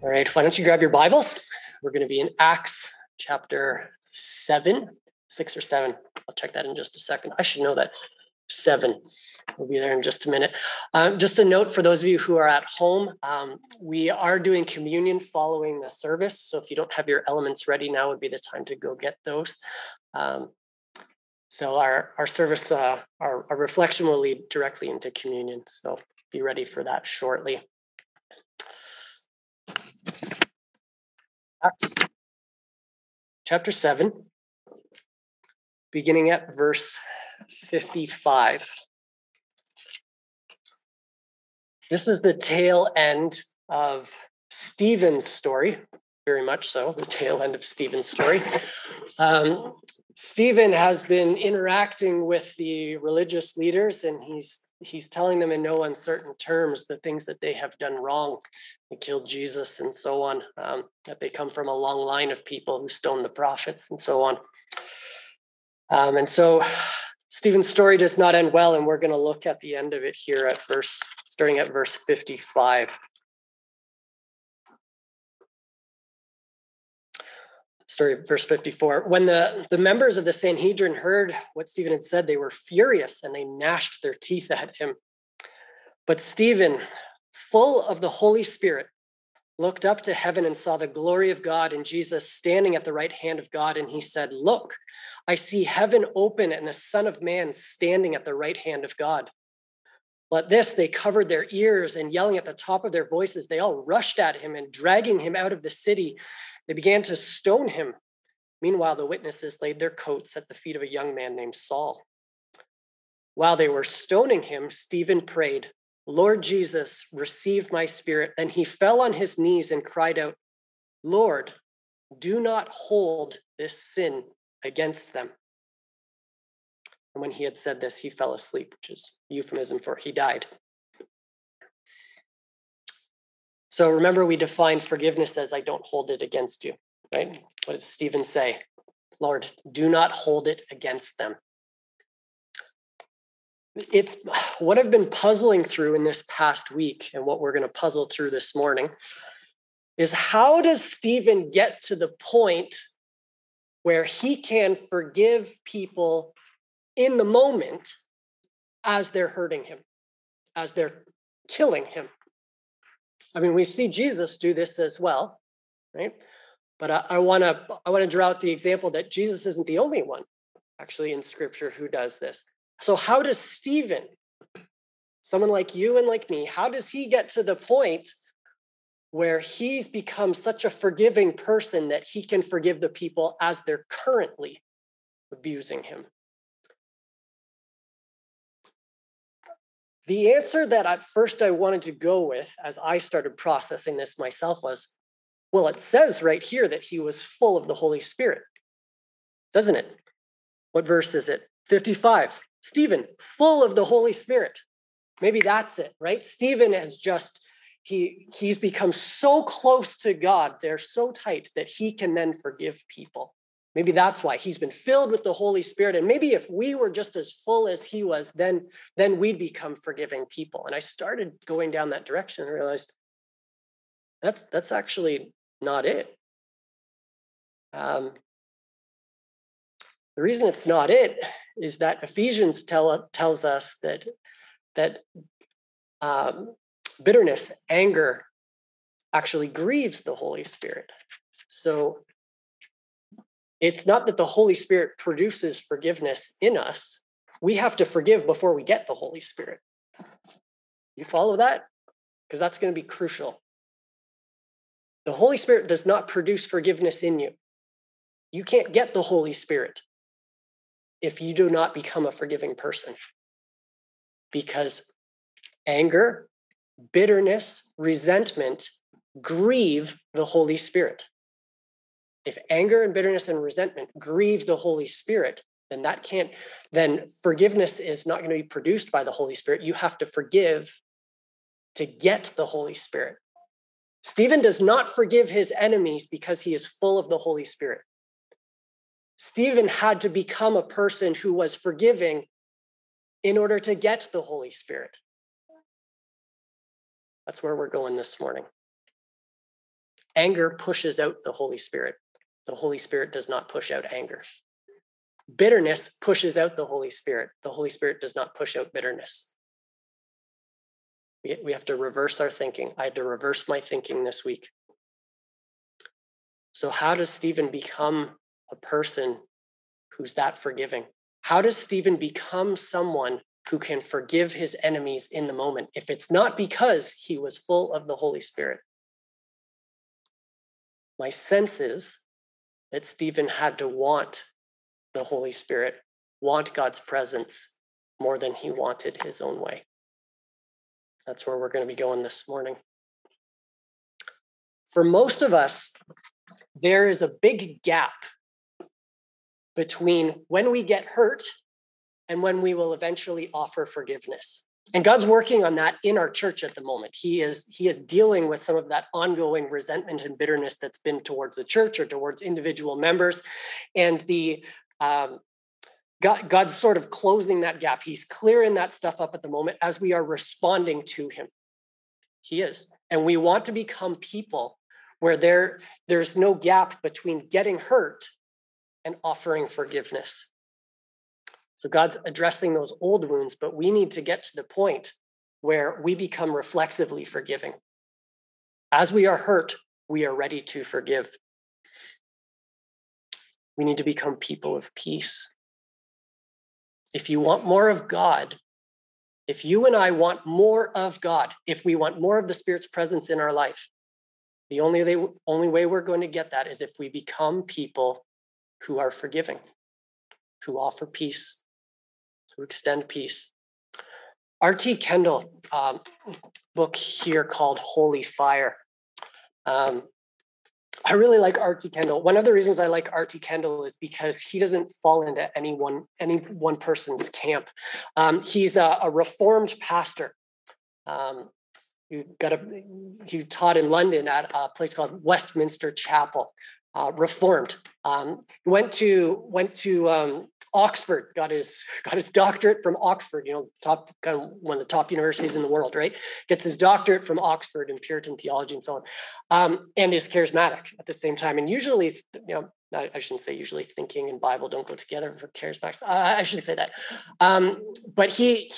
All right, why don't you grab your Bibles? We're going to be in Acts chapter 7, 6 or 7. I'll check that in just a second. I should know that. 7. We'll be there in just a minute. Just a note for those of you who are at home, we are doing communion following the service. So if you don't have your elements ready, now would be the time to go get those. So our service, our reflection will lead directly into communion. So be ready for that shortly. Acts chapter 7, beginning at verse 55. This is the tail end of Stephen's story, very much so, the tail end of Stephen's story. Stephen has been interacting with the religious leaders, and he's telling them in no uncertain terms the things that they have done wrong. They killed Jesus and so on, that they come from a long line of people who stoned the prophets and so on. And so Stephen's story does not end well, and we're going to look at the end of it here at starting at verse 55. Verse 54. When the members of the Sanhedrin heard what Stephen had said, they were furious and they gnashed their teeth at him. But Stephen, full of the Holy Spirit, looked up to heaven and saw the glory of God and Jesus standing at the right hand of God. And he said, "Look, I see heaven open and the Son of Man standing at the right hand of God." At this, they covered their ears, and yelling at the top of their voices, they all rushed at him, and dragging him out of the city, they began to stone him. Meanwhile, the witnesses laid their coats at the feet of a young man named Saul. While they were stoning him, Stephen prayed, "Lord Jesus, receive my spirit." Then he fell on his knees and cried out, "Lord, do not hold this sin against them." And when he had said this, he fell asleep, which is euphemism for he died. So remember, we defined forgiveness as I don't hold it against you, right? What does Stephen say? Lord, do not hold it against them. It's what I've been puzzling through in this past week, and what we're going to puzzle through this morning is, how does Stephen get to the point where he can forgive people in the moment as they're hurting him, as they're killing him? I mean, we see Jesus do this as well, right? But I want to draw out the example that Jesus isn't the only one actually in Scripture who does this. So how does Stephen, someone like you and like me, how does he get to the point where he's become such a forgiving person that he can forgive the people as they're currently abusing him? The answer that at first I wanted to go with as I started processing this myself was, well, it says right here that he was full of the Holy Spirit, doesn't it? What verse is it? 55. Stephen, full of the Holy Spirit. Maybe that's it, right? Stephen has he's become so close to God, they're so tight that he can then forgive people. Maybe that's why he's been filled with the Holy Spirit. And maybe if we were just as full as he was, then we'd become forgiving people. And I started going down that direction and realized that's actually not it. The reason it's not it is that Ephesians tells us that bitterness, anger, actually grieves the Holy Spirit. So it's not that the Holy Spirit produces forgiveness in us. We have to forgive before we get the Holy Spirit. You follow that? Because that's going to be crucial. The Holy Spirit does not produce forgiveness in you. You can't get the Holy Spirit if you do not become a forgiving person. Because anger, bitterness, resentment grieve the Holy Spirit. If anger and bitterness and resentment grieve the Holy Spirit, then forgiveness is not going to be produced by the Holy Spirit. You have to forgive to get the Holy Spirit. Stephen does not forgive his enemies because he is full of the Holy Spirit. Stephen had to become a person who was forgiving in order to get the Holy Spirit. That's where we're going this morning. Anger pushes out the Holy Spirit. The Holy Spirit does not push out anger. Bitterness pushes out the Holy Spirit. The Holy Spirit does not push out bitterness. We have to reverse our thinking. I had to reverse my thinking this week. So how does Stephen become a person who's that forgiving? How does Stephen become someone who can forgive his enemies in the moment if it's not because he was full of the Holy Spirit? My sense is that Stephen had to want the Holy Spirit, want God's presence more than he wanted his own way. That's where we're going to be going this morning. For most of us, there is a big gap between when we get hurt and when we will eventually offer forgiveness. And God's working on that in our church at the moment. He is dealing with some of that ongoing resentment and bitterness that's been towards the church or towards individual members. And God's sort of closing that gap. He's clearing that stuff up at the moment as we are responding to him. He is. And we want to become people where there's no gap between getting hurt and offering forgiveness. So God's addressing those old wounds, but we need to get to the point where we become reflexively forgiving. As we are hurt, we are ready to forgive. We need to become people of peace. If you want more of God, if you and I want more of God, if we want more of the Spirit's presence in our life, the only way we're going to get that is if we become people who are forgiving, who offer peace, who extend peace. R.T. Kendall, book here called Holy Fire. I really like R.T. Kendall. One of the reasons I like R.T. Kendall is because he doesn't fall into any one person's camp. He's a reformed pastor. He taught in London at a place called Westminster Chapel. Reformed. Went to Oxford. Got his doctorate from Oxford. Top kind of one of the top universities in the world, right? Gets his doctorate from Oxford in Puritan theology and so on, and is charismatic at the same time. And usually, I shouldn't say usually, thinking and Bible don't go together for charismatics. I shouldn't say that, but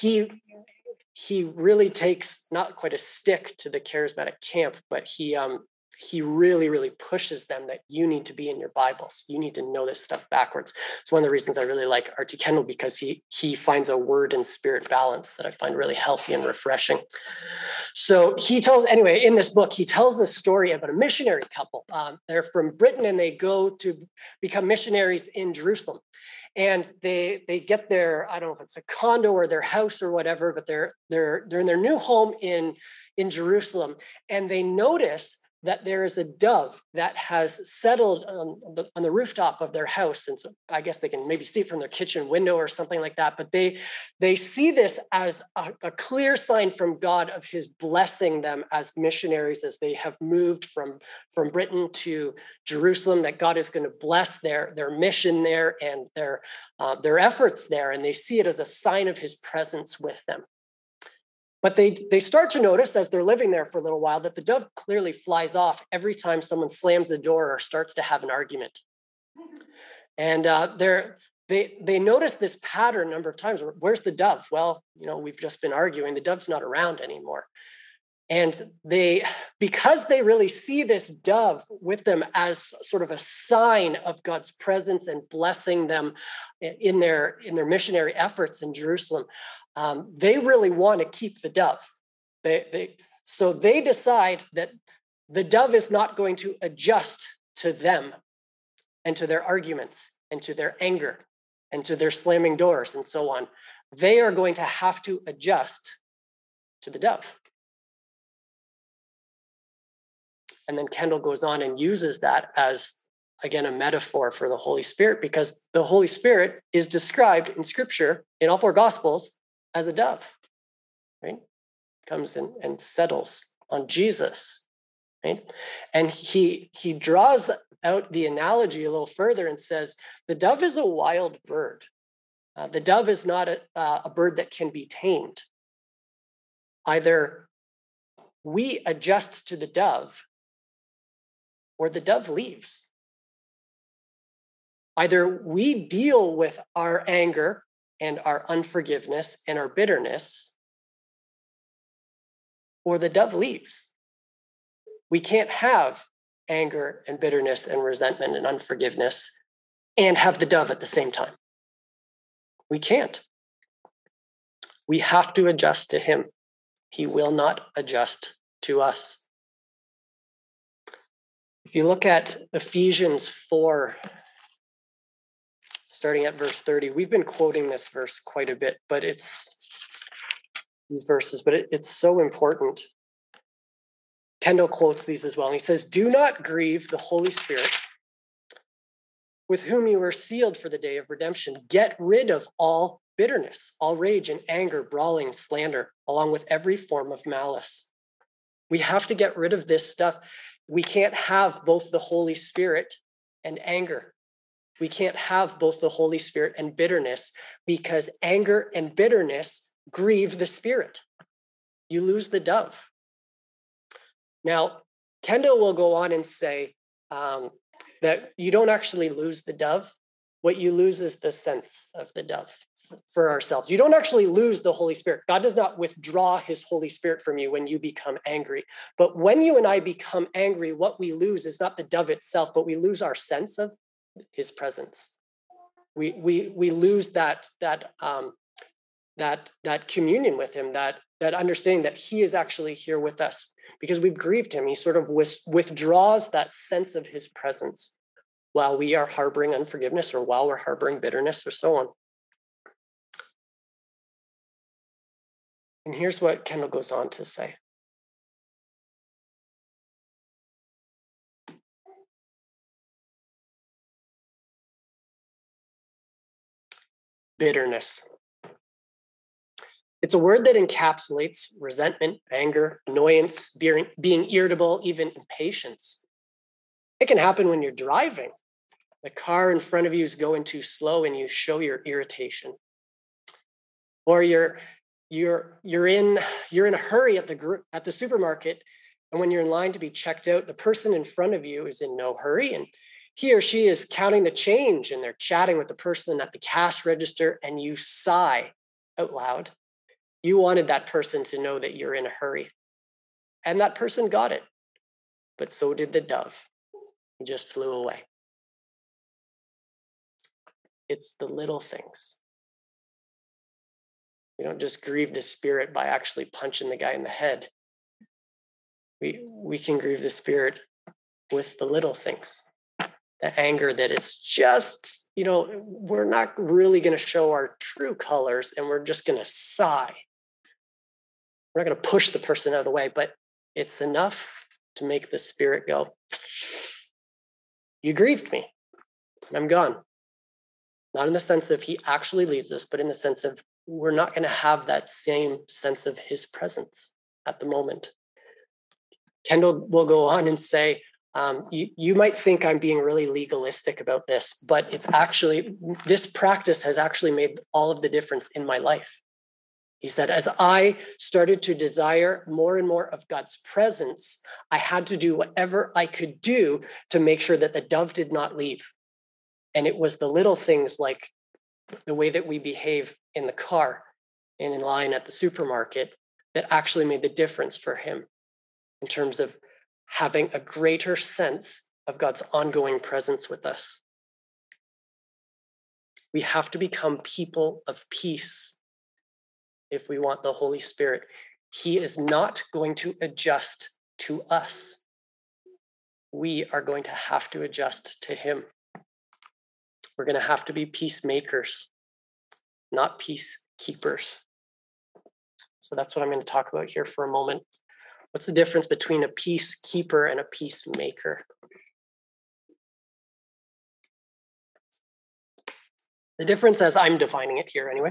he really takes not quite a stick to the charismatic camp, but he really, really pushes them that you need to be in your Bibles. You need to know this stuff backwards. It's one of the reasons I really like R.T. Kendall, because he finds a word and spirit balance that I find really healthy and refreshing. So in this book, he tells a story about a missionary couple. They're from Britain and they go to become missionaries in Jerusalem. And they get their, I don't know if it's a condo or their house or whatever, but they're in their new home in Jerusalem. And they notice that there is a dove that has settled on the rooftop of their house. And so I guess they can maybe see it from their kitchen window or something like that. But they see this as a clear sign from God of his blessing them as missionaries as they have moved from Britain to Jerusalem, that God is going to bless their mission there and their efforts there. And they see it as a sign of his presence with them. But they start to notice as they're living there for a little while that the dove clearly flies off every time someone slams the door or starts to have an argument. And they notice this pattern a number of times. Where's the dove? Well, we've just been arguing. The dove's not around anymore. And because they really see this dove with them as sort of a sign of God's presence and blessing them in their missionary efforts in Jerusalem, they really want to keep the dove. So they decide that the dove is not going to adjust to them and to their arguments and to their anger and to their slamming doors and so on. They are going to have to adjust to the dove. And then Kendall goes on and uses that as, again, a metaphor for the Holy Spirit, because the Holy Spirit is described in Scripture, in all four Gospels, as a dove, right? Comes in and settles on Jesus, right? And he draws out the analogy a little further and says, the dove is a wild bird. The dove is not a bird that can be tamed. Either we adjust to the dove, or the dove leaves. Either we deal with our anger and our unforgiveness and our bitterness, or the dove leaves. We can't have anger and bitterness and resentment and unforgiveness and have the dove at the same time. We can't. We have to adjust to him. He will not adjust to us. If you look at Ephesians 4, starting at verse 30, we've been quoting this verse quite a bit, but it's so important. Kendall quotes these as well. And he says, "Do not grieve the Holy Spirit, with whom you were sealed for the day of redemption. Get rid of all bitterness, all rage and anger, brawling, slander, along with every form of malice." We have to get rid of this stuff. We can't have both the Holy Spirit and anger. We can't have both the Holy Spirit and bitterness, because anger and bitterness grieve the Spirit. You lose the dove. Now, Kendall will go on and say that you don't actually lose the dove. What you lose is the sense of the dove for ourselves. You don't actually lose the Holy Spirit. God does not withdraw his Holy Spirit from you when you become angry. But when you and I become angry, what we lose is not the dove itself, but we lose our sense of his presence. We lose that communion with him, that understanding that he is actually here with us, because we've grieved him. He sort of withdraws that sense of his presence while we are harboring unforgiveness, or while we're harboring bitterness, or so on. And here's what Kendall goes on to say. Bitterness. It's a word that encapsulates resentment, anger, annoyance, being irritable, even impatience. It can happen when you're driving. The car in front of you is going too slow and you show your irritation. Or you're in a hurry at the supermarket, and when you're in line to be checked out, the person in front of you is in no hurry, and he or she is counting the change, and they're chatting with the person at the cash register, and you sigh out loud. You wanted that person to know that you're in a hurry, and that person got it, but so did the dove. He just flew away. It's the little things. We don't just grieve the Spirit by actually punching the guy in the head. We can grieve the Spirit with the little things. The anger that it's just, we're not really going to show our true colors, and we're just going to sigh. We're not going to push the person out of the way, but it's enough to make the Spirit go, "You grieved me, and I'm gone." Not in the sense of he actually leaves us, but in the sense of we're not going to have that same sense of his presence at the moment. Kendall will go on and say, you might think I'm being really legalistic about this, but this practice has actually made all of the difference in my life. He said, as I started to desire more and more of God's presence, I had to do whatever I could do to make sure that the dove did not leave. And it was the little things, like the way that we behave in the car and in line at the supermarket, that actually made the difference for him in terms of having a greater sense of God's ongoing presence with us. We have to become people of peace if we want the Holy Spirit. He is not going to adjust to us. We are going to have to adjust to him. We're going to have to be peacemakers, not peacekeepers. So that's what I'm going to talk about here for a moment. What's the difference between a peacekeeper and a peacemaker? The difference, as I'm defining it here anyway,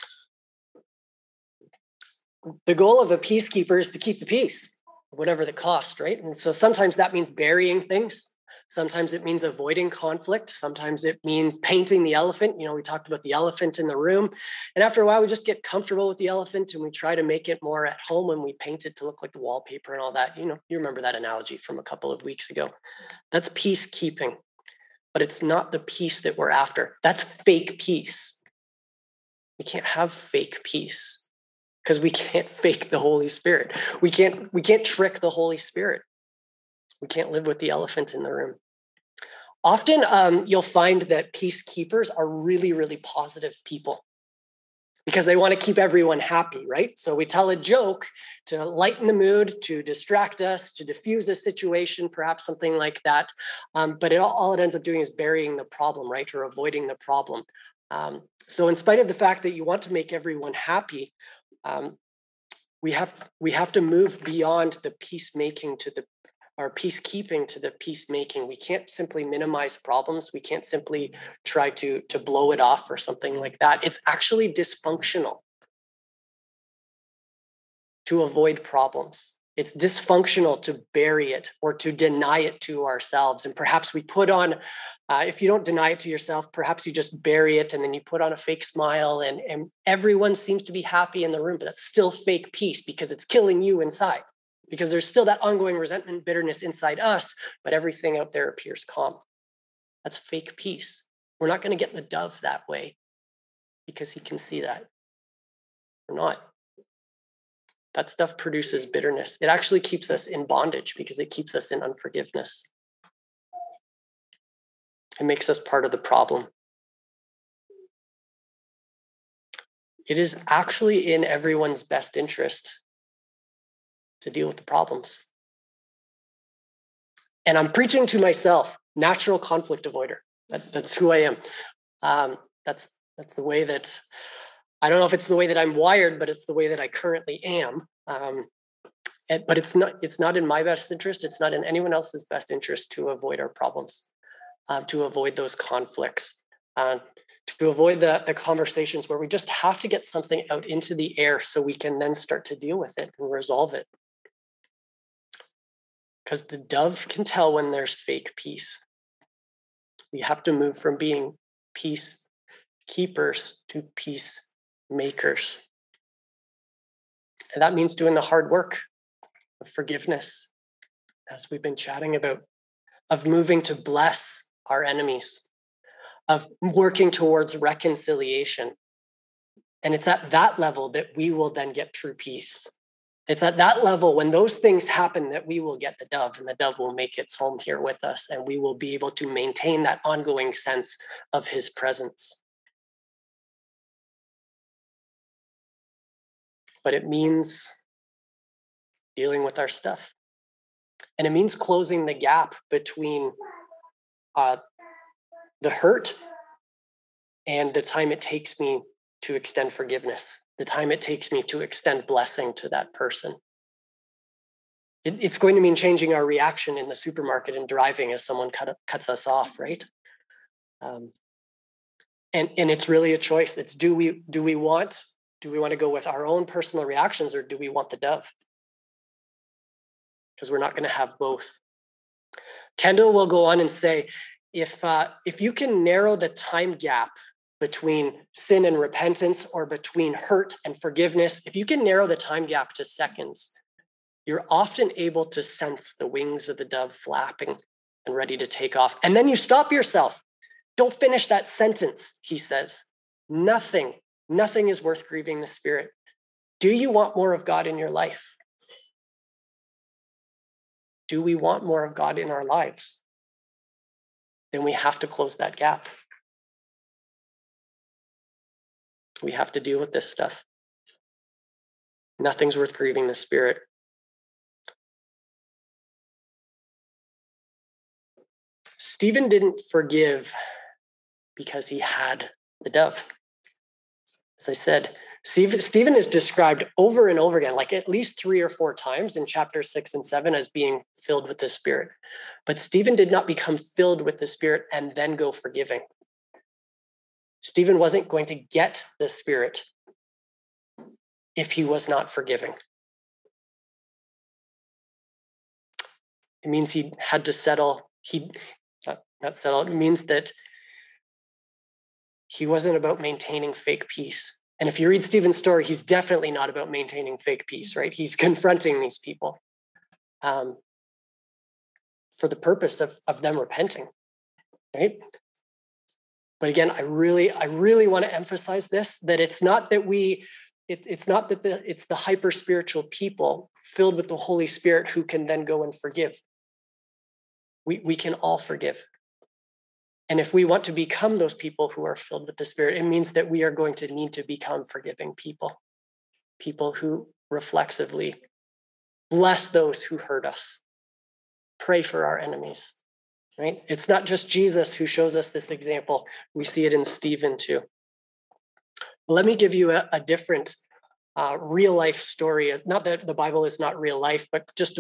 the goal of a peacekeeper is to keep the peace, whatever the cost, right? And so sometimes that means burying things. Sometimes it means avoiding conflict. Sometimes it means painting the elephant. We talked about the elephant in the room. And after a while, we just get comfortable with the elephant and we try to make it more at home when we paint it to look like the wallpaper and all that. You remember that analogy from a couple of weeks ago. That's peacekeeping, but it's not the peace that we're after. That's fake peace. We can't have fake peace because we can't fake the Holy Spirit. We can't trick the Holy Spirit. We can't live with the elephant in the room. Often you'll find that peacekeepers are really, really positive people because they want to keep everyone happy, right? So we tell a joke to lighten the mood, to distract us, to diffuse a situation, perhaps something like that. But all it ends up doing is burying the problem, right? Or avoiding the problem. So in spite of the fact that you want to make everyone happy, we have to move beyond the peacemaking or peacekeeping to the peacemaking. We can't simply minimize problems. We can't simply try to blow it off or something like that. It's actually dysfunctional to avoid problems. It's dysfunctional to bury it or to deny it to ourselves. And perhaps we put on, if you don't deny it to yourself, perhaps you just bury it and then you put on a fake smile and everyone seems to be happy in the room, but that's still fake peace because it's killing you inside. Because there's still that ongoing resentment, bitterness inside us, but everything out there appears calm. That's fake peace. We're not going to get the dove that way because he can see that. We're not. That stuff produces bitterness. It actually keeps us in bondage because it keeps us in unforgiveness. It makes us part of the problem. It is actually in everyone's best interest to deal with the problems. And I'm preaching to myself, natural conflict avoider. That's who I am. That's the way that, I don't know if it's the way that I'm wired, but it's the way that I currently am. But it's not in my best interest. It's not in anyone else's best interest to avoid our problems, to avoid those conflicts, to avoid the conversations where we just have to get something out into the air so we can then start to deal with it and resolve it. Because the dove can tell when there's fake peace. We have to move from being peace keepers to peacemakers. And that means doing the hard work of forgiveness, as we've been chatting about, of moving to bless our enemies, of working towards reconciliation. And it's at that level that we will then get true peace. It's at that level when those things happen that we will get the dove, and the dove will make its home here with us, and we will be able to maintain that ongoing sense of his presence. But it means dealing with our stuff. And it means closing the gap between the hurt and the time it takes me to extend forgiveness, the time it takes me to extend blessing to that person. It's going to mean changing our reaction in the supermarket and driving as someone cuts us off, right? And it's really a choice. It's do we want to go with our own personal reactions, or do we want the dove? Because we're not going to have both. Kendall will go on and say, if you can narrow the time gap between sin and repentance, or between hurt and forgiveness, if you can narrow the time gap to seconds, you're often able to sense the wings of the dove flapping and ready to take off. And then you stop yourself. Don't finish that sentence, he says. Nothing is worth grieving the Spirit. Do you want more of God in your life? Do we want more of God in our lives? Then we have to close that gap. We have to deal with this stuff. Nothing's worth grieving the Spirit. Stephen didn't forgive because he had the dove. As I said, Stephen is described over and over again, like at least 3 or 4 times in chapters 6 and 7 as being filled with the Spirit. But Stephen did not become filled with the Spirit and then go forgiving. Stephen wasn't going to get the Spirit if he was not forgiving. It means he had to settle. Not settle. It means that he wasn't about maintaining fake peace. And if you read Stephen's story, he's definitely not about maintaining fake peace, right? He's confronting these people for the purpose of them repenting, right? But again, I really want to emphasize this, that it's not that it's the hyper spiritual people filled with the Holy Spirit who can then go and forgive. We can all forgive. And if we want to become those people who are filled with the Spirit, it means that we are going to need to become forgiving people who reflexively bless those who hurt us, pray for our enemies, right? It's not just Jesus who shows us this example. We see it in Stephen too. Let me give you a different real life story. Not that the Bible is not real life, but just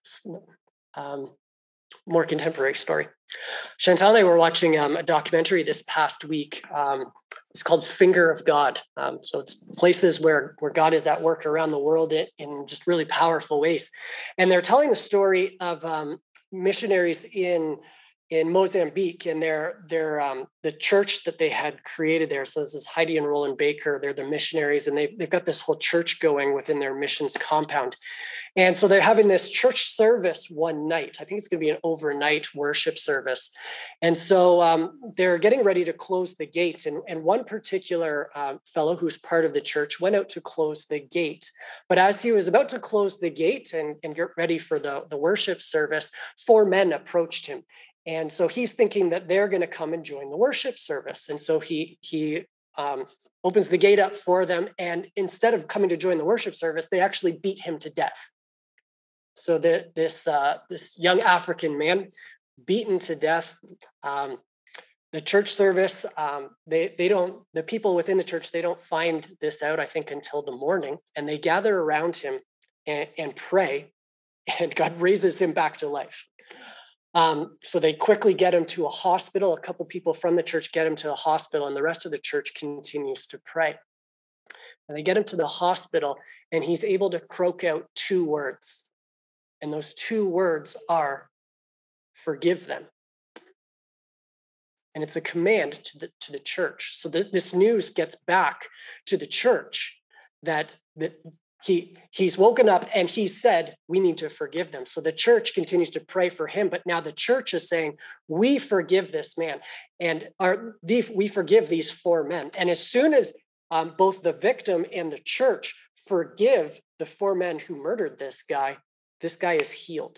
more contemporary story. Chantal and I were watching a documentary this past week. It's called Finger of God. So it's places where God is at work around the world in just really powerful ways. And they're telling the story of missionaries in Mozambique, and they're the church that they had created there. So this is Heidi and Roland Baker. They're the missionaries, and they've got this whole church going within their missions compound. And so they're having this church service one night. I think it's going to be an overnight worship service. And so they're getting ready to close the gate. And one particular fellow who's part of the church went out to close the gate. But as he was about to close the gate and get ready for the worship service, 4 men approached him. And so he's thinking that they're going to come and join the worship service. And so he opens the gate up for them. And instead of coming to join the worship service, they actually beat him to death. So this young African man beaten to death. The church service, the people within the church, they don't find this out, I think, until the morning. And they gather around him and pray. And God raises him back to life. So they quickly get him to a hospital. A couple people from the church get him to a hospital, and the rest of the church continues to pray. And they get him to the hospital, and he's able to croak out 2 words. And those 2 words are, forgive them. And it's a command to the church. So this news gets back to the church that he's woken up and he said, we need to forgive them. So the church continues to pray for him, but now the church is saying, we forgive this man, and we forgive these 4 men. And as soon as both the victim and the church forgive the 4 men who murdered this guy is healed.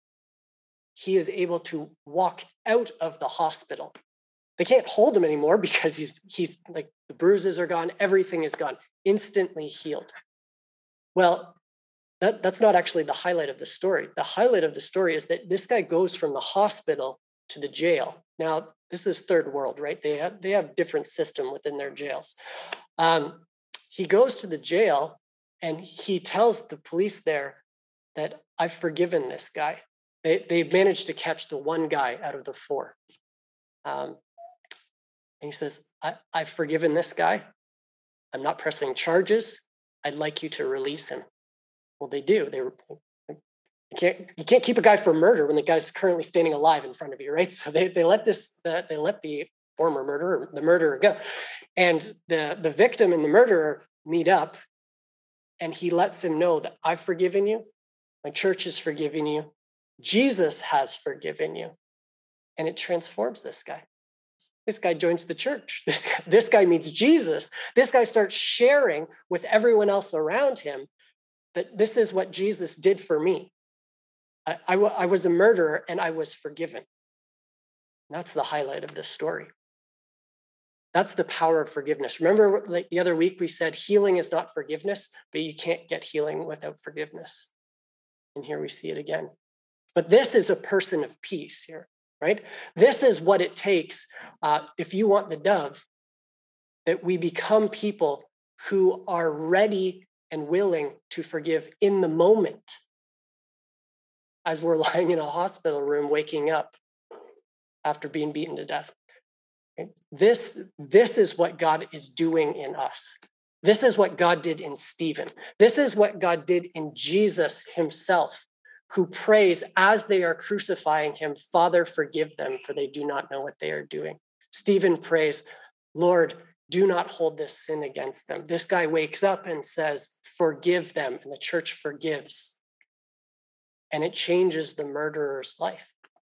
He is able to walk out of the hospital. They can't hold him anymore because he's like, the bruises are gone, everything is gone, instantly healed. Well, that's not actually the highlight of the story. The highlight of the story is that this guy goes from the hospital to the jail. Now, this is third world, right? They have different system within their jails. He goes to the jail and he tells the police there that I've forgiven this guy. They managed to catch the 1 guy out of the 4. And he says, I've forgiven this guy. I'm not pressing charges. I'd like you to release him. Well, they do. You can't keep a guy for murder when the guy's currently standing alive in front of you, right? So they let the former murderer, the murderer, go, and the victim and the murderer meet up, and he lets him know that I've forgiven you, my church has forgiven you, Jesus has forgiven you, and it transforms this guy. This guy joins the church. This guy meets Jesus. This guy starts sharing with everyone else around him that this is what Jesus did for me. I was a murderer and I was forgiven. That's the highlight of this story. That's the power of forgiveness. Remember, like the other week we said healing is not forgiveness, but you can't get healing without forgiveness. And here we see it again. But this is a person of peace here. Right? This is what it takes if you want the dove, that we become people who are ready and willing to forgive in the moment as we're lying in a hospital room, waking up after being beaten to death. Right? This is what God is doing in us. This is what God did in Stephen. This is what God did in Jesus himself who prays as they are crucifying him, Father, forgive them, for they do not know what they are doing. Stephen prays, Lord, do not hold this sin against them. This guy wakes up and says, forgive them, and the church forgives. And it changes the murderer's life.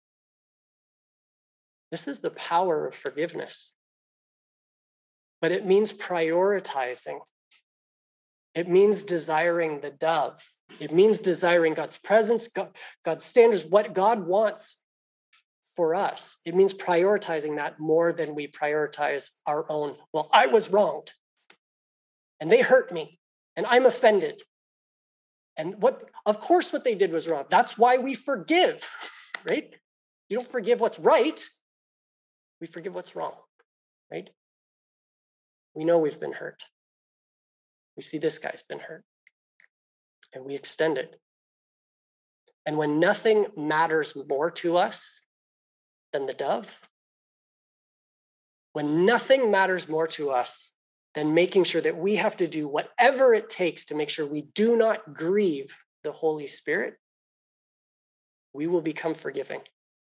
This is the power of forgiveness. But it means prioritizing. It means desiring the dove. It means desiring God's presence, God's standards, what God wants for us. It means prioritizing that more than we prioritize our own. Well, I was wronged, and they hurt me, and I'm offended. And of course, what they did was wrong. That's why we forgive, right? You don't forgive what's right. We forgive what's wrong, right? We know we've been hurt. We see this guy's been hurt, and we extend it. And when nothing matters more to us than the dove, when nothing matters more to us than making sure that we have to do whatever it takes to make sure we do not grieve the Holy Spirit, we will become forgiving.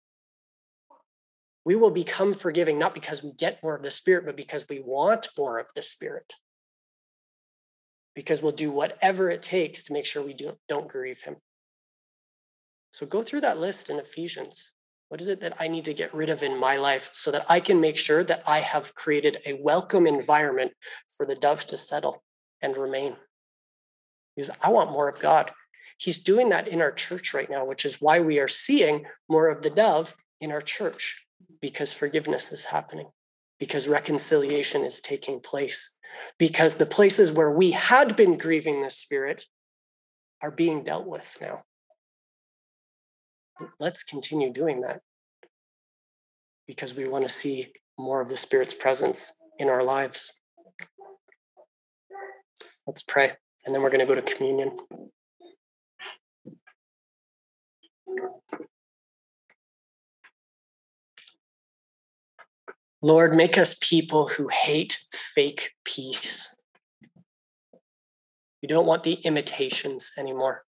We will become forgiving, not because we get more of the Spirit, but because we want more of the Spirit. Because we'll do whatever it takes to make sure we don't grieve him. So go through that list in Ephesians. What is it that I need to get rid of in my life so that I can make sure that I have created a welcome environment for the dove to settle and remain? Because I want more of God. He's doing that in our church right now, which is why we are seeing more of the dove in our church, because forgiveness is happening, because reconciliation is taking place, because the places where we had been grieving the Spirit are being dealt with now. Let's continue doing that because we want to see more of the Spirit's presence in our lives. Let's pray, and then we're going to go to communion. Lord, make us people who hate fake peace. We don't want the imitations anymore.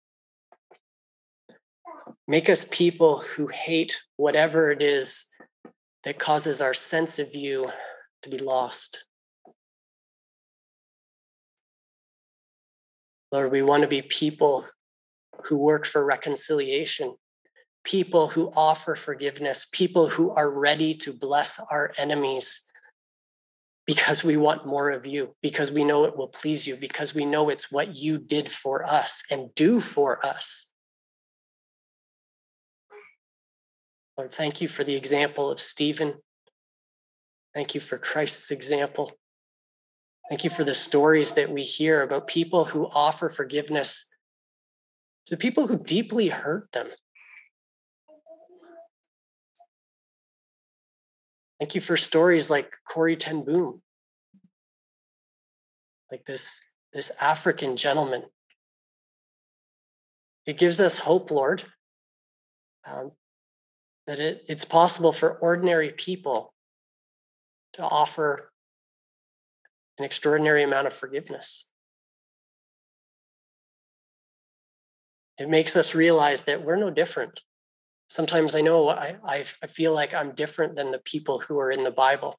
Make us people who hate whatever it is that causes our sense of you to be lost. Lord, we want to be people who work for reconciliation, people who offer forgiveness, people who are ready to bless our enemies because we want more of you, because we know it will please you, because we know it's what you did for us and do for us. Lord, thank you for the example of Stephen. Thank you for Christ's example. Thank you for the stories that we hear about people who offer forgiveness to people who deeply hurt them. Thank you for stories like Corrie ten Boom, like this African gentleman. It gives us hope, Lord, that it's possible for ordinary people to offer an extraordinary amount of forgiveness. It makes us realize that we're no different. Sometimes I know I feel like I'm different than the people who are in the Bible.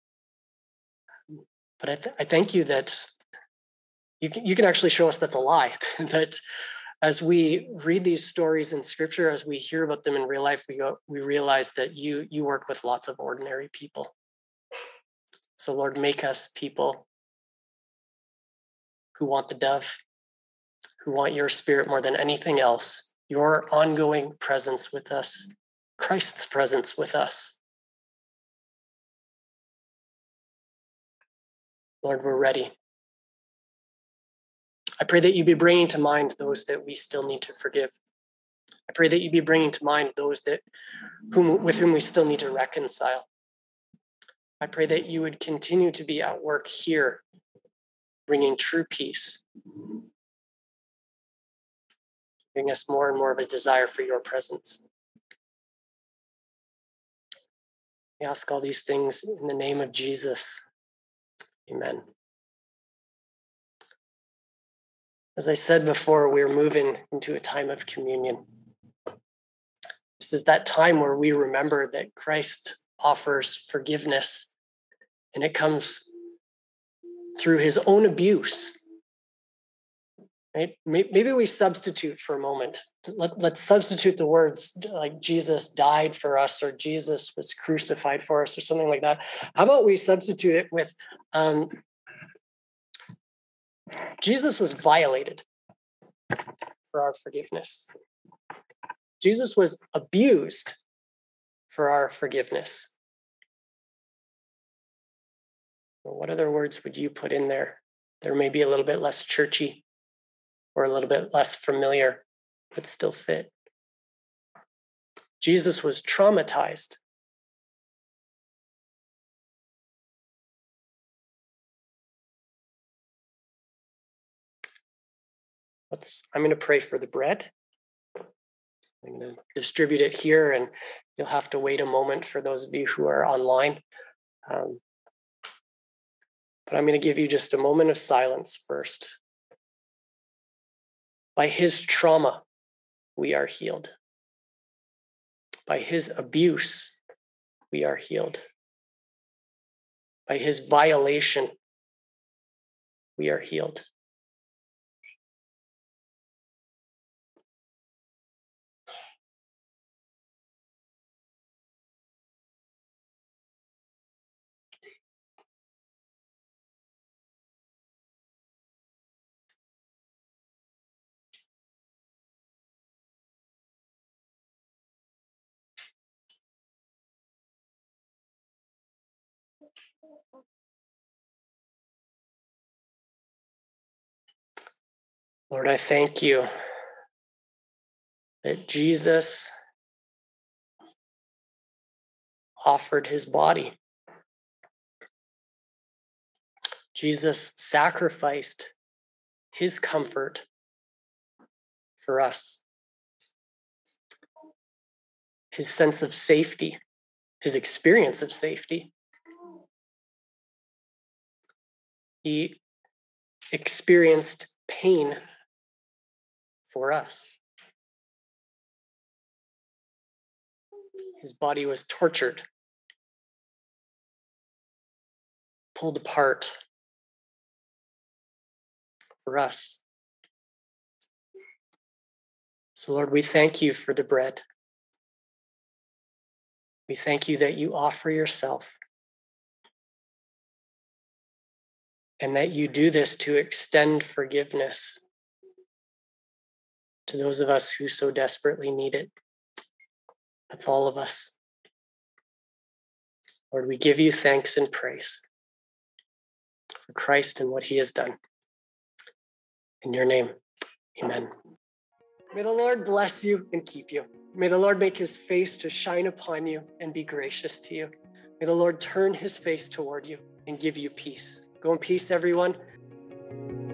But I thank you that you can actually show us that's a lie, that as we read these stories in Scripture, as we hear about them in real life, we realize that you work with lots of ordinary people. So Lord, make us people who want the dove, who want your Spirit more than anything else, your ongoing presence with us, Christ's presence with us. Lord, we're ready. I pray that you be bringing to mind those that we still need to forgive. I pray that you be bringing to mind those with whom we still need to reconcile. I pray that you would continue to be at work here, bringing true peace, giving us more and more of a desire for your presence. We ask all these things in the name of Jesus. Amen. As I said before, we're moving into a time of communion. This is that time where we remember that Christ offers forgiveness, and it comes through his own abuse. Right? Maybe we substitute for a moment. Let's substitute the words like Jesus died for us, or Jesus was crucified for us, or something like that. How about we substitute it with Jesus was violated for our forgiveness. Jesus was abused for our forgiveness. Well, what other words would you put in there? They're maybe a little bit less churchy or a little bit less familiar, but still fit. Jesus was traumatized. I'm going to pray for the bread. I'm going to distribute it here, and you'll have to wait a moment for those of you who are online. But I'm going to give you just a moment of silence first. By his trauma, we are healed. By his abuse, we are healed. By his violation, we are healed. Lord, I thank you that Jesus offered his body. Jesus sacrificed his comfort for us, his sense of safety, his experience of safety. He experienced pain for us. His body was tortured, pulled apart for us. So, Lord, we thank you for the bread. We thank you that you offer yourself, and that you do this to extend forgiveness to those of us who so desperately need it. That's all of us. Lord, we give you thanks and praise for Christ and what he has done. In your name, amen. May the Lord bless you and keep you. May the Lord make his face to shine upon you and be gracious to you. May the Lord turn his face toward you and give you peace. Go in peace, everyone.